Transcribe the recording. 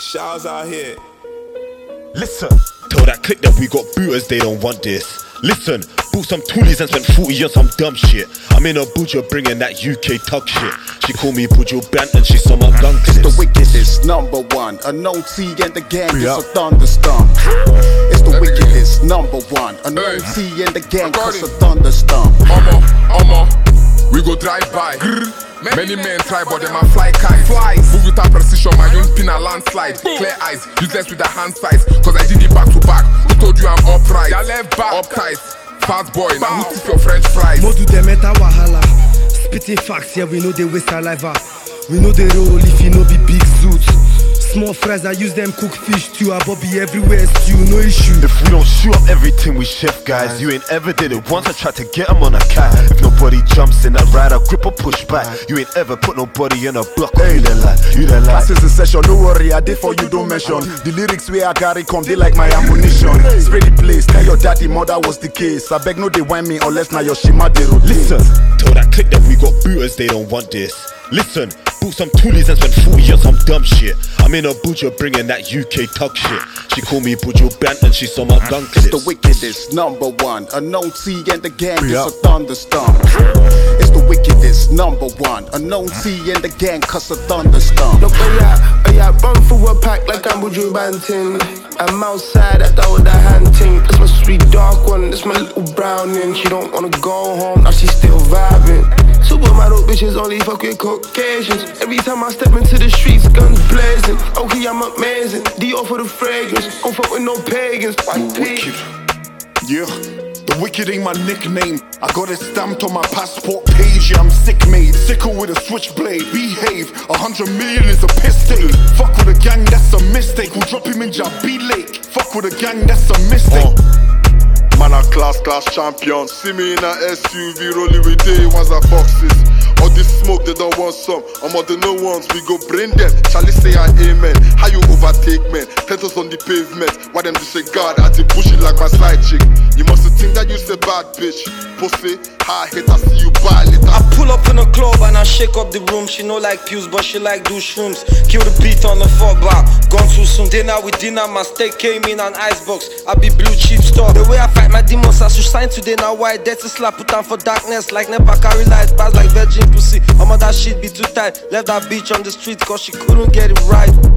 Showers out here. Listen, tell that clique that we got booters, they don't want this. Listen, bought some toolies and spent 40 on some dumb shit. I'm in a Buja bringing that UK tug shit. She call me Buju Bant and she saw my gun clips. It's the wickedest, number one. Unknown T and the gang is a thunderstorm. It's the wickedest, number one. Unknown T and the gang is a thunderstorm. We go drive by. Many men try, but them a fly kite. Move without precision, my young pin a landslide. Clear eyes, useless with the hand size. Cause I did it back to back. Who told you I'm upright? I left back, uptight. Fast boy, now who tip your French fries? Modu dem eta wahala. Spitting facts, yeah, we know they waste saliva. We know they roll if you know be big suits. Small fries, I use them cook fish too. I Bobby everywhere, stew, no issue. If we don't shoot up everything we chef, guys, you ain't ever did it once. I tried to get him on a cat. If nobody jumps in that ride, I grip or push back. You ain't ever put nobody in a block. Hey, you that lie, you that lie. This is a session, no worry, I did for you, don't mention. The lyrics where I carry come, they like my ammunition. Spray the place, tell your daddy mother was the case. I beg no they whine me unless now your shima they rotate. Listen, tell that clique that we got booters, they don't want this. Listen, bought some toolies and spent 40 on some dumb shit. I'm in a Buja bringing that UK tug shit. She call me Buju Bant and she saw my gun clips. It's the wickedest, number one. Unknown T and the gang is a thunderstorm. It's the wickedest, number one. Unknown T and the gang cause a thunderstorm. Look, I run through a pack like I'm Buju Banting. I'm outside, I thought with a hand ting. That's my sweet dark one, that's my little browning. She don't wanna go home, now she's still vibing. Supermodel bitches only fuck with Caucasians. Every time I step into the streets, guns blazing. Okay, I'm amazing. Dior for the fragrance. Don't fuck with no pagans. Wicked. Yeah, the wicked ain't my nickname. I got it stamped on my passport page. Yeah, I'm sick made. Sickle with a switchblade. Behave. 100 million is a piss take. Fuck with a gang, that's a mistake. We'll drop him in Jabi Lake. Fuck with a gang, that's a mistake. Man a class champion. See me in a SUV rolling with day ones and boxes. All this smoke they don't want some. I'm on the no ones, we go bring them. Shall I say an amen? How you overtake men? Tentacles on the pavement. Why them disregard as they push it like my side chick? You must think that you say bad bitch. Pussy, high hit, I see you buy later. I pull up in the club and I shake up the room. She know like pews but she like do shrooms. Kill the beat on the 4-bar, gone too soon. Dinner with dinner, my steak came in an icebox. I be blue cheap store. The way I fight my demons, I should sign today. Now why dirty slap put on for darkness. Like never carry lights, pass like virgin pussy. I'm on that shit be too tight. Left that bitch on the street cause she couldn't get it right.